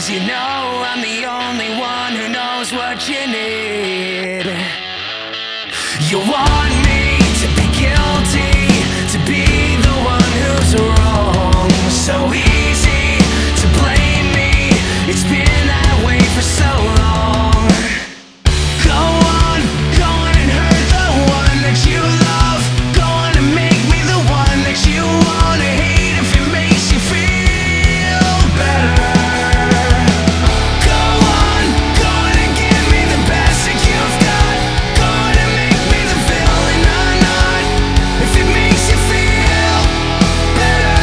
'Cause you know I'm the only one who knows what you need. You want me to be guilty, to be the one who's wrong. So easy to blame me, it's been that way for so long. Go on and hurt the one that you love. Go on and make me the one that you wanna hate if it makes you feel better. Go on and give me the best that you've got. Go on and make me the villain I'm not, if it makes you feel better.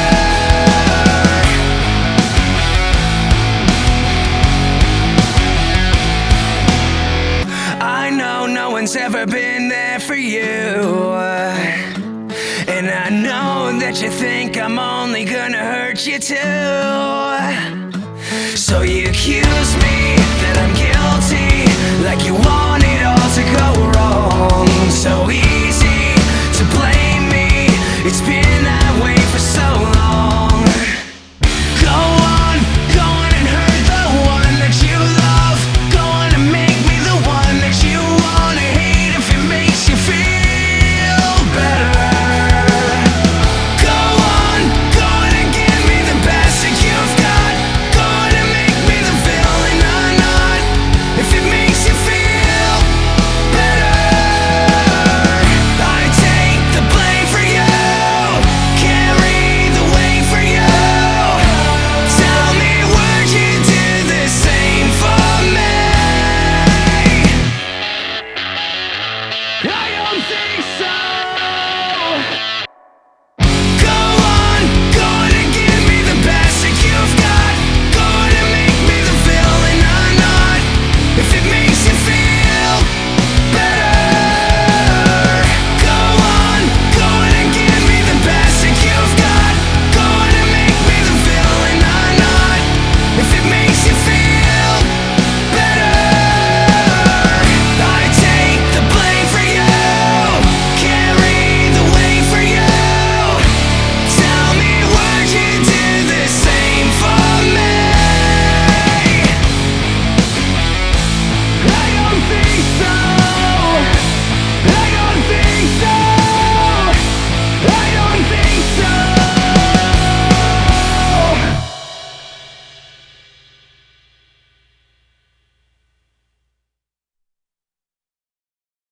I know no one's ever been there for you, and I know that you think I'm only gonna hurt you too. So you accuse me that I'm guilty, like you want it all to go wrong. So easy to blame me, it's been